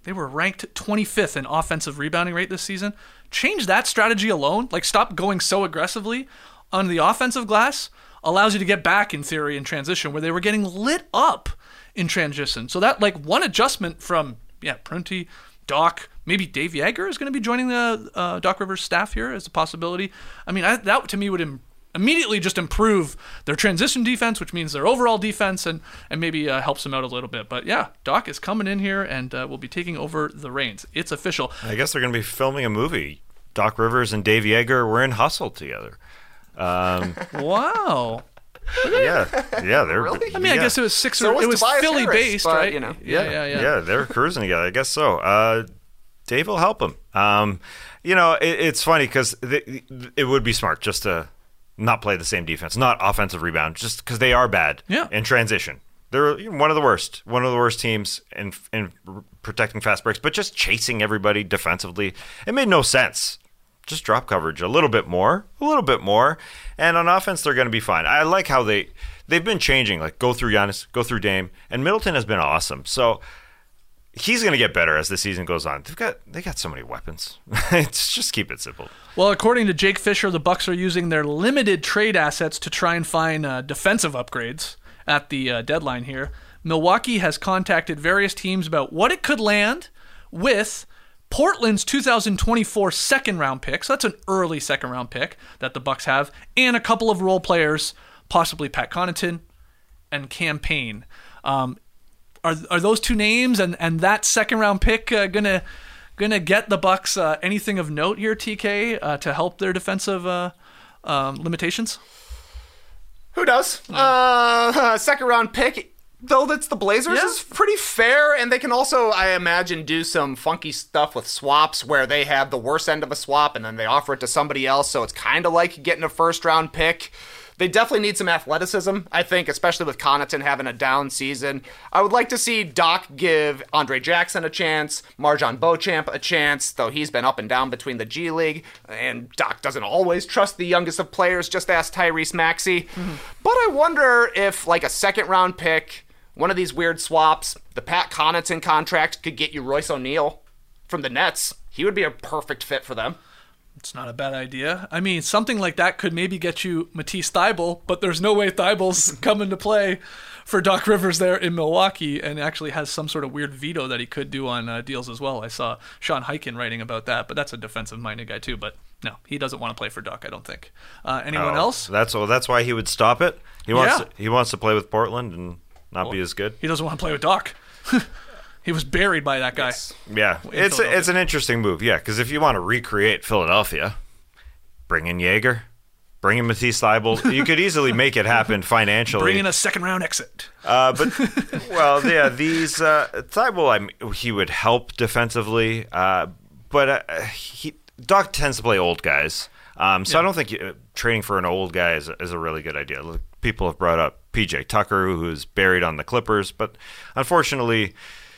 They were ranked twenty-fifth in offensive rebounding rate this season. Change that strategy alone, like stop going so aggressively on the offensive glass, allows you to get back in theory in transition where they were getting lit up in transition. So that like one adjustment from, yeah, Prunty, Doc, maybe Dave Yeager is going to be joining the uh, Doc Rivers staff here as a possibility. I mean, I, that to me would im- immediately just improve their transition defense, which means their overall defense, and and maybe uh, helps them out a little bit. But yeah, Doc is coming in here and uh, will be taking over the reins. It's official. I guess they're going to be filming a movie. Doc Rivers and Dave Yeager were in Hustle together. Um, wow. Yeah, yeah, they're. Really? I mean, yeah. I guess it was six. So or, was it was Tobias Philly Harris, based, but, right? you know. yeah, yeah, yeah. Yeah, they're cruising together. I guess so. Uh, Dave will help him. Um, you know, it, it's funny because it would be smart just to not play the same defense, not offensive rebound, just because they are bad Yeah. in transition. They're one of the worst, one of the worst teams in in protecting fast breaks, but just chasing everybody defensively. It made no sense. Just drop coverage a little bit more, a little bit more, and on offense they're going to be fine. I like how they they've been changing, like go through Giannis, go through Dame, and Middleton has been awesome. So he's going to get better as the season goes on. They've got they got so many weapons. It's just keep it simple. Well, according to Jake Fisher, the Bucks are using their limited trade assets to try and find uh, defensive upgrades at the uh, deadline here. Milwaukee has contacted various teams about what it could land with Portland's two thousand twenty-four second round pick. So that's an early second round pick that the Bucks have, and a couple of role players, possibly Pat Connaughton and Cam Payne. Um, are are those two names and, and that second round pick uh, gonna gonna get the Bucks uh, anything of note here, T K, uh, to help their defensive uh, um, limitations? Who does? Uh, second round pick, though that's the Blazers, Yeah. is pretty fair, and they can also, I imagine, do some funky stuff with swaps where they have the worst end of a swap and then they offer it to somebody else, so it's kind of like getting a first round pick. They definitely need some athleticism, I think, especially with Connaughton having a down season. I would like to see Doc give Andre Jackson a chance, Marjon Beauchamp a chance, though he's been up and down between the G League, and Doc doesn't always trust the youngest of players, just ask Tyrese Maxey. Mm-hmm. But I wonder if, like, a second-round pick, one of these weird swaps, the Pat Connaughton contract could get you Royce O'Neal from the Nets. He would be a perfect fit for them. It's not a bad idea. I mean, something like that could maybe get you Matisse Thybulle, but there's no way Thybulle's coming to play for Doc Rivers there in Milwaukee, and actually has some sort of weird veto that he could do on uh, deals as well. I saw Sean Highkin writing about that, but that's a defensive-minded guy too. But no, he doesn't want to play for Doc, I don't think. Uh, anyone Oh, else? That's well, that's why he would stop it. He wants Yeah. to, he wants to play with Portland and not Well, be as good. He doesn't want to play with Doc. He was buried by that guy. Yeah, in it's a, Philadelphia. it's an interesting move. Yeah, because if you want to recreate Philadelphia, bring in Yeager, bring in Matisse Thybulle. You could easily make it happen financially. Bring in a second-round exit. Uh, but well, yeah, these uh, Thybulle, I mean, he would help defensively, uh, but uh, he Doc tends to play old guys, um, so Yeah. I don't think uh, trading for an old guy is, is a really good idea. Look, people have brought up P J Tucker, who's buried on the Clippers, but unfortunately,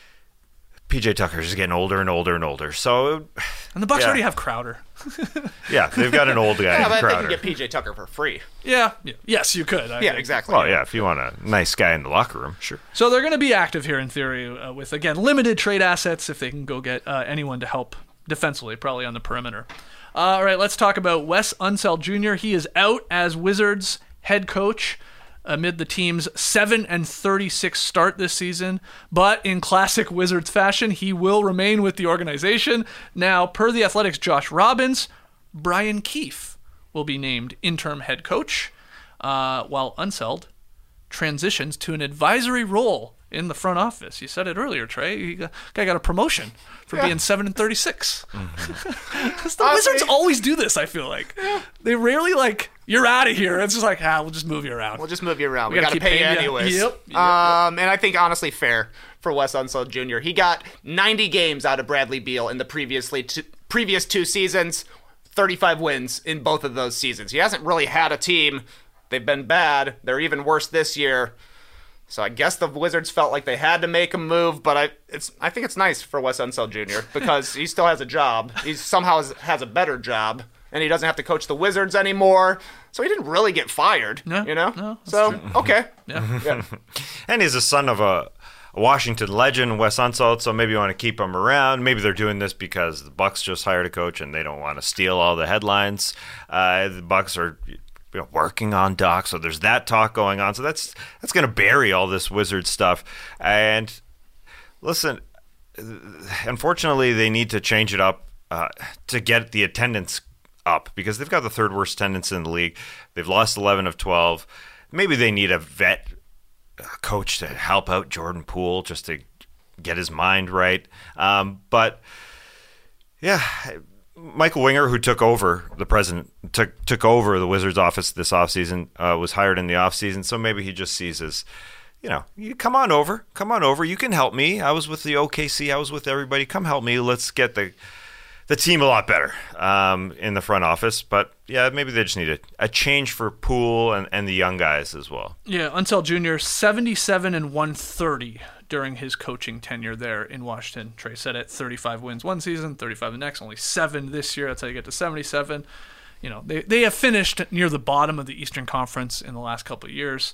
P J Tucker is getting older and older and older. So, And the Bucks yeah. already have Crowder. yeah, they've got an old guy Yeah, in but they Crowder. can get P J Tucker for free. Yeah. yeah. Yes, you could. I Yeah, think. exactly. Well, yeah, if you want a nice guy in the locker room, sure. So they're going to be active here in theory uh, with, again, limited trade assets if they can go get uh, anyone to help defensively, probably on the perimeter. Uh, all right, let's talk about Wes Unseld Junior He is out as Wizards head coach amid the team's seven and thirty-six start this season. But in classic Wizards fashion, he will remain with the organization. Now, per The Athletic's Josh Robbins, Brian Keefe will be named interim head coach, uh, while Unseld transitions to an advisory role in the front office. You said it earlier, Trey. You got, guy got a promotion for Yeah. being seven and thirty-six. Mm-hmm. 'Cause the Honestly- Wizards always do this, I feel like. They rarely, like, you're out of here. It's just like, ah, we'll just move you around. We'll just move you around. We We, gotta got to keep pay you paying you. anyways. Yep, yep, um, and I think, honestly, fair for Wes Unseld Junior He got ninety games out of Bradley Beal in the previously two, previous two seasons, thirty-five wins in both of those seasons. He hasn't really had a team. They've been bad. They're even worse this year. So I guess the Wizards felt like they had to make a move, but I it's I think it's nice for Wes Unseld Junior because he still has a job. He somehow has, has a better job, and he doesn't have to coach the Wizards anymore. So he didn't really get fired, No, you know? no, that's so, true. okay. Yeah. Yeah. And he's a son of a a Washington legend, Wes Unseld, so maybe you want to keep him around. Maybe they're doing this because the Bucks just hired a coach and they don't want to steal all the headlines. Uh, the Bucks are you know, working on Doc, so there's that talk going on. So that's that's going to bury all this Wizard stuff. And listen, unfortunately, they need to change it up uh, to get the attendance up because they've got the third worst attendance in the league. They've lost eleven of twelve. Maybe they need a vet coach to help out Jordan Poole just to get his mind right. Um, but yeah, Michael Winger, who took over the president, took took over the Wizards office this offseason, uh, was hired in the offseason. So maybe he just sees as, you know, you come on over, come on over. You can help me. I was with the O K C. I was with everybody. Come help me. Let's get the the team a lot better um, in the front office. But yeah, maybe they just need a, a change for Poole and, and the young guys as well. Yeah, Unseld Junior, seventy-seven and one thirty during his coaching tenure there in Washington. Trey said it, thirty-five wins one season, thirty-five the next, only seven this year. That's how you get to seventy-seven. You know, they, they have finished near the bottom of the Eastern Conference in the last couple of years.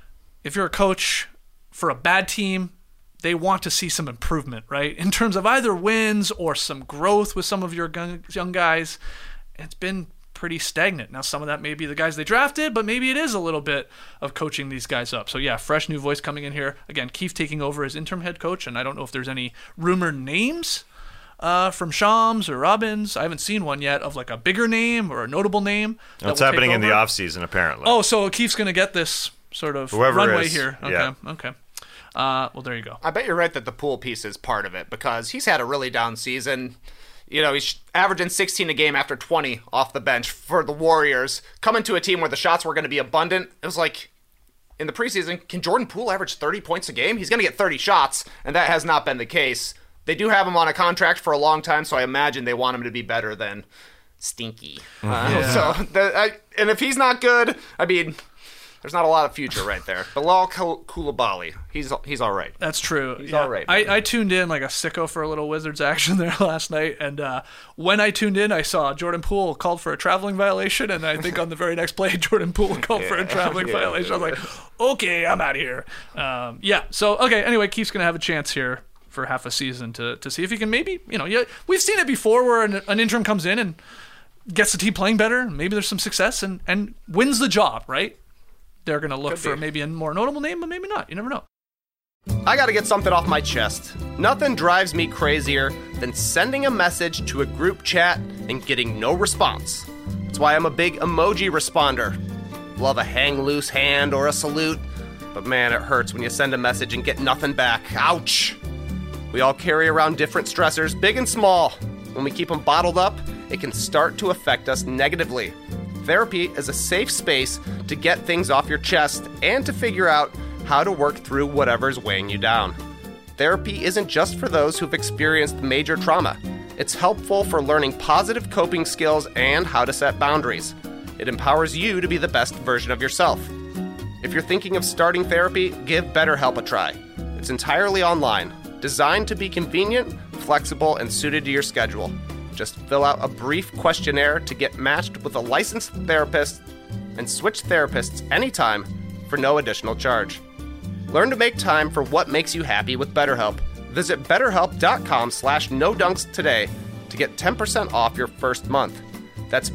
If you're a coach for a bad team, they want to see some improvement, right? In terms of either wins or some growth with some of your young guys. It's been pretty stagnant. Now, some of that may be the guys they drafted, but maybe it is a little bit of coaching these guys up. So, yeah, fresh new voice coming in here. Again, Keefe taking over as interim head coach, and I don't know if there's any rumored names uh, from Shams or Robbins. I haven't seen one yet of like a bigger name or a notable name. It's happening in the offseason, apparently. Oh, so Keefe's going to get this sort of Whoever runway is, here. Okay, yeah. okay. Uh, well, there you go. I bet you're right that the Poole piece is part of it because he's had a really down season. You know, he's averaging sixteen a game after twenty off the bench for the Warriors. Coming to a team where the shots were going to be abundant, it was like, in the preseason, can Jordan Poole average thirty points a game? He's going to get thirty shots, and that has not been the case. They do have him on a contract for a long time, so I imagine they want him to be better than Stinky. Uh, Yeah. So, the, I, and if he's not good, I mean, there's not a lot of future right there. Bilal Coulibaly, he's he's all right. That's true. He's yeah. all right. I, I tuned in like a sicko for a little Wizards action there last night, and uh, when I tuned in, I saw Jordan Poole called for a traveling violation, and I think on the very next play, Jordan Poole called for a traveling Yeah, violation. I was yeah. like, okay, I'm out of here. Um, yeah, so, okay, anyway, Keith's going to have a chance here for half a season to, to see if he can maybe, you know, yeah, we've seen it before where an, an interim comes in and gets the team playing better, maybe there's some success, and, and wins the job, right? They're going to look Could for be. maybe a more notable name, but maybe not. You never know. I gotta get something off my chest. Nothing drives me crazier than sending a message to a group chat and getting no response. That's why I'm a big emoji responder. Love a hang loose hand or a salute, but man, it hurts when you send a message and get nothing back. Ouch! We all carry around different stressors, big and small. When we keep them bottled up, it can start to affect us negatively. Therapy is a safe space to get things off your chest and to figure out how to work through whatever's weighing you down. Therapy isn't just for those who've experienced major trauma. It's helpful for learning positive coping skills and how to set boundaries. It empowers you to be the best version of yourself. If you're thinking of starting therapy, give BetterHelp a try. It's entirely online, designed to be convenient, flexible, and suited to your schedule. Just fill out a brief questionnaire to get matched with a licensed therapist and switch therapists anytime for no additional charge. Learn to make time for what makes you happy with BetterHelp. Visit betterhelp.com slash no dunks today to get ten percent off your first month. That's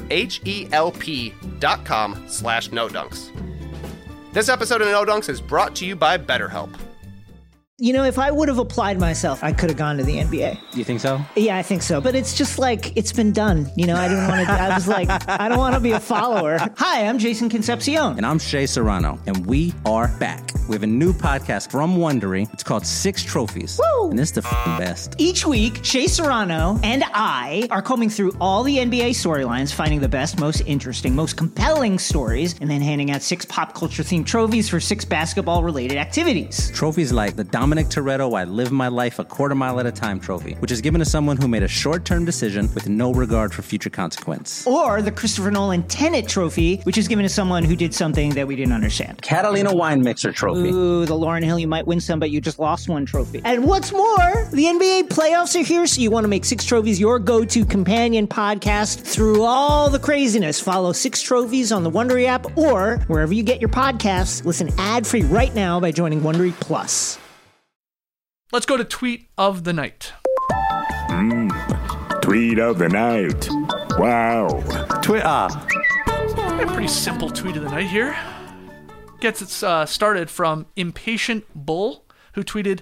betterhelp.com slash no dunks. This episode of No Dunks is brought to you by BetterHelp. You know, if I would have applied myself, I could have gone to the N B A. You think so? Yeah, I think so. But it's just like, it's been done. You know, I didn't want to, I was like, I don't want to be a follower. Hi, I'm Jason Concepcion. And I'm Shea Serrano. And we are back. We have a new podcast from Wondery. It's called Six Trophies. Woo! And it's the f***ing best. Each week, Shea Serrano and I are combing through all the N B A storylines, finding the best, most interesting, most compelling stories, and then handing out six pop culture themed trophies for six basketball related activities. Trophies like the Dominic Toretto I Live My Life a Quarter Mile at a Time trophy, which is given to someone who made a short-term decision with no regard for future consequence. Or the Christopher Nolan Tenet trophy, which is given to someone who did something that we didn't understand. Catalina Wine Mixer trophy. Ooh, the Lauryn Hill, you might win some, but you just lost one trophy. And what's more, the N B A playoffs are here, so you want to make Six Trophies your go-to companion podcast through all the craziness. Follow Six Trophies on the Wondery app or wherever you get your podcasts. Listen ad-free right now by joining Wondery Plus. let's go to tweet of the night. Mm, tweet of the night. Wow. Twitter. A pretty simple tweet of the night here. Gets it uh, started from Impatient Bull, who tweeted,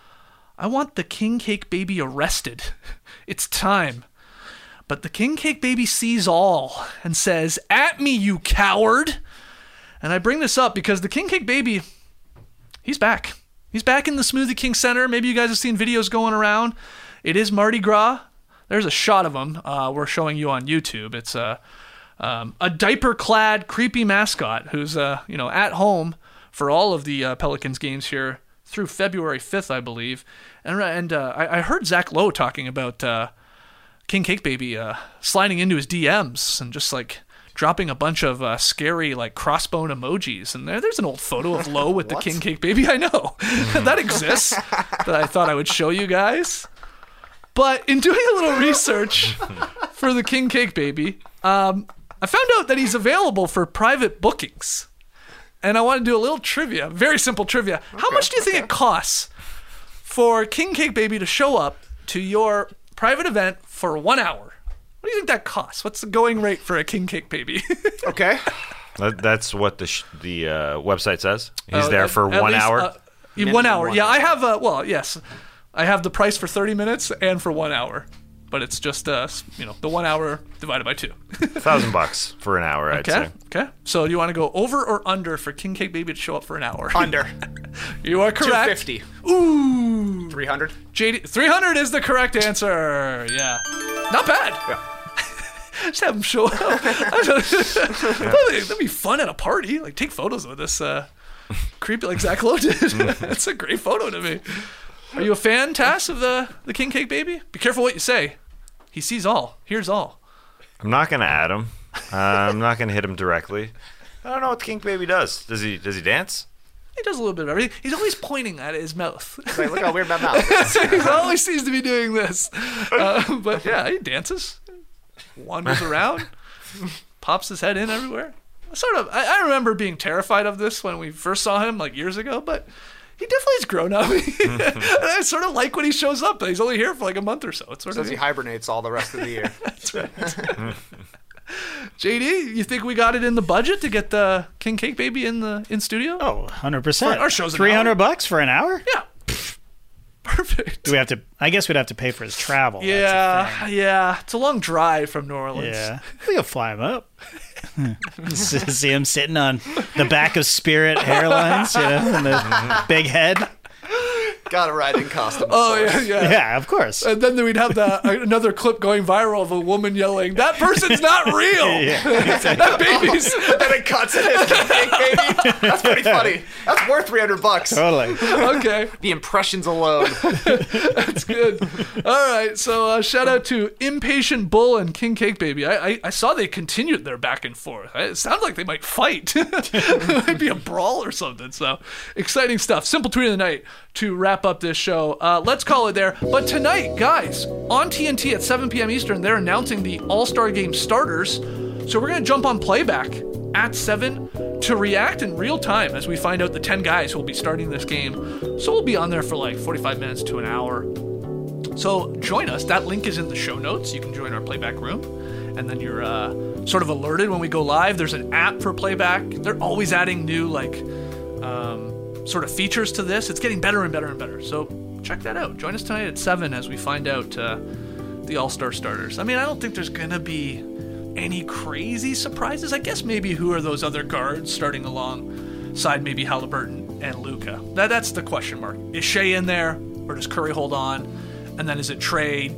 I want the King Cake Baby arrested. It's time. But the King Cake Baby sees all and says, at me, you coward. And I bring this up because the King Cake Baby, he's back. He's back in the Smoothie King Center. Maybe you guys have seen videos going around. It is Mardi Gras. There's a shot of him uh, we're showing you on YouTube. It's a... Um, a diaper-clad, creepy mascot who's, uh, you know, at home for all of the uh, Pelicans games here through February fifth, I believe. And and uh, I, I heard Zach Lowe talking about uh, King Cake Baby uh, sliding into his D Ms and just like dropping a bunch of uh, scary like crossbone emojis. And there, there's an old photo of Lowe with the King Cake Baby. I know that exists. That I thought I would show you guys. But in doing a little research for the King Cake Baby, um, I found out that he's available for private bookings. And I want to do a little trivia, very simple trivia. Okay, How much do you think okay. it costs for King Cake Baby to show up to your private event for one hour? What do you think that costs? What's the going rate for a King Cake Baby? Okay. That, that's what the sh- the uh, website says. He's uh, there at, for at one least, hour? Uh, one hour. One yeah, hour. I have, uh, well, yes. I have the price for thirty minutes and for one hour. But it's just, uh, you know, the one hour divided by two. A thousand bucks for an hour, I'd okay. say. Okay. So do you want to go over or under for King Cake Baby to show up for an hour? Under. You are correct. two fifty. Ooh. three hundred. J D, three hundred is the correct answer. Yeah. Not bad. Yeah. Just have him show up. That'd be fun at a party. Like, take photos with this uh, creepy like Zach Lowe did. That's a great photo to me. Are you a fan, Tass, of the, the King Cake Baby? Be careful what you say. He sees all, hears all. I'm not going to add him. Uh, I'm not going to hit him directly. I don't know what the King Baby does. Does he Does he dance? He does a little bit of everything. He's always pointing at his mouth. Like, look how weird my mouth is. He always seems to be doing this. Uh, but yeah, he dances, wanders around, pops his head in everywhere. Sort of. I, I remember being terrified of this when we first saw him like years ago, but he definitely has grown up. And I sort of like when he shows up, but he's only here for like a month or so. It's sort Says of he hibernates all the rest of the year. That's right. J D, you think we got it in the budget to get the King Cake Baby in the in studio? Oh, one hundred percent. Our show's three hundred bucks for an hour? Yeah. Perfect. Do we have to? I guess we'd have to pay for his travel. Yeah, yeah. It's a long drive from New Orleans. Yeah, we can fly him up. See him sitting on the back of Spirit Airlines, you know, and the big head. Got to ride in costume. Oh yeah, yeah, yeah, of course. And then we'd have the, another clip going viral of a woman yelling, "That person's not real." Yeah, exactly. That baby's. Then it cuts it. His King Cake Baby. That's pretty funny. That's worth three hundred bucks. Totally. Okay. The impressions alone. That's good. All right. So uh, shout out to Impatient Bull and King Cake Baby. I, I I saw they continued their back and forth. It sounds like they might fight. It might be a brawl or something. So exciting stuff. Simple tweet of the night to wrap up this show. Uh, let's call it there. But tonight, guys, on T N T at seven p.m. Eastern, they're announcing the All-Star Game starters. So we're going to jump on playback at seven to react in real time as we find out the ten guys who will be starting this game. So we'll be on there for like forty-five minutes to an hour. So join us. That link is in the show notes. You can join our playback room. And then you're uh, sort of alerted when we go live. There's an app for playback. They're always adding new, like, um, sort of features to this. It's getting better and better and better. So check that out. Join us tonight at seven as we find out uh, the All-Star starters. I mean, I don't think there's going to be any crazy surprises. I guess maybe who are those other guards starting alongside maybe Halliburton and Luka? That, that's the question mark. Is Shea in there, or does Curry hold on? And then is it Trey,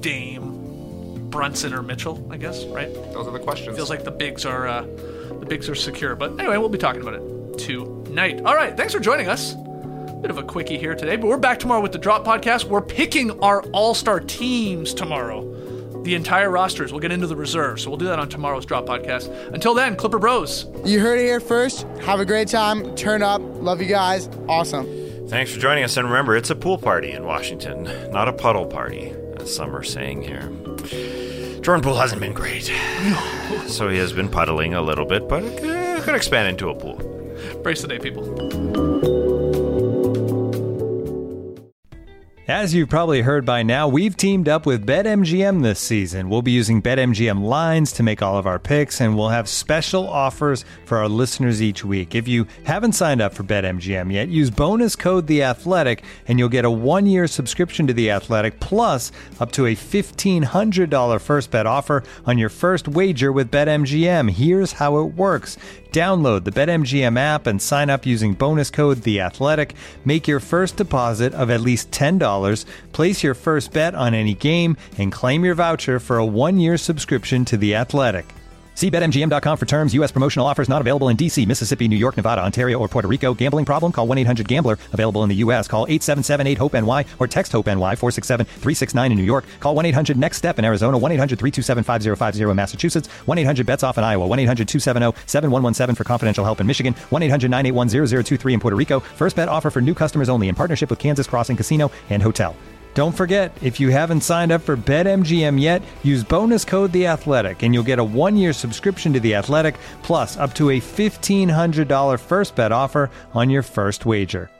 Dame, Brunson, or Mitchell, I guess, right? Those are the questions. Feels like the bigs are uh, the bigs are secure. But anyway, we'll be talking about it tonight. All right, thanks for joining us. Bit of a quickie here today, but we're back tomorrow with the Drop Podcast. We're picking our all-star teams tomorrow. The entire rosters. We'll get into the reserves, so we'll do that on tomorrow's Drop Podcast. Until then, Clipper Bros. You heard it here first. Have a great time. Turn up. Love you guys. Awesome. Thanks for joining us, and remember, it's a pool party in Washington, not a puddle party, as some are saying here. Jordan Poole hasn't been great, so he has been puddling a little bit, but it could expand into a pool. Brace the day, people. As you've probably heard by now, we've teamed up with BetMGM this season. We'll be using BetMGM lines to make all of our picks, and we'll have special offers for our listeners each week. If you haven't signed up for BetMGM yet, use bonus code The Athletic, and you'll get a one-year subscription to The Athletic, plus up to a fifteen hundred dollars first bet offer on your first wager with BetMGM. Here's how it works. Download the BetMGM app and sign up using bonus code The Athletic. Make your first deposit of at least ten dollars. Place your first bet on any game and claim your voucher for a one-year subscription to The Athletic. See Bet M G M dot com for terms. U S promotional offers not available in D C, Mississippi, New York, Nevada, Ontario, or Puerto Rico. Gambling problem? Call one eight hundred gambler. Available in the U S. Call eight seven seven eight hope N Y or text HOPE-NY four six seven three six nine in New York. Call one eight hundred next step in Arizona. one eight hundred three two seven five zero five zero in Massachusetts. one eight hundred bets off in Iowa. one eight hundred two seven zero seven one one seven for confidential help in Michigan. one eight hundred nine eight one zero zero two three in Puerto Rico. First bet offer for new customers only in partnership with Kansas Crossing Casino and Hotel. Don't forget, if you haven't signed up for BetMGM yet, use bonus code The Athletic, and you'll get a one-year subscription to The Athletic, plus up to a fifteen hundred dollars first bet offer on your first wager.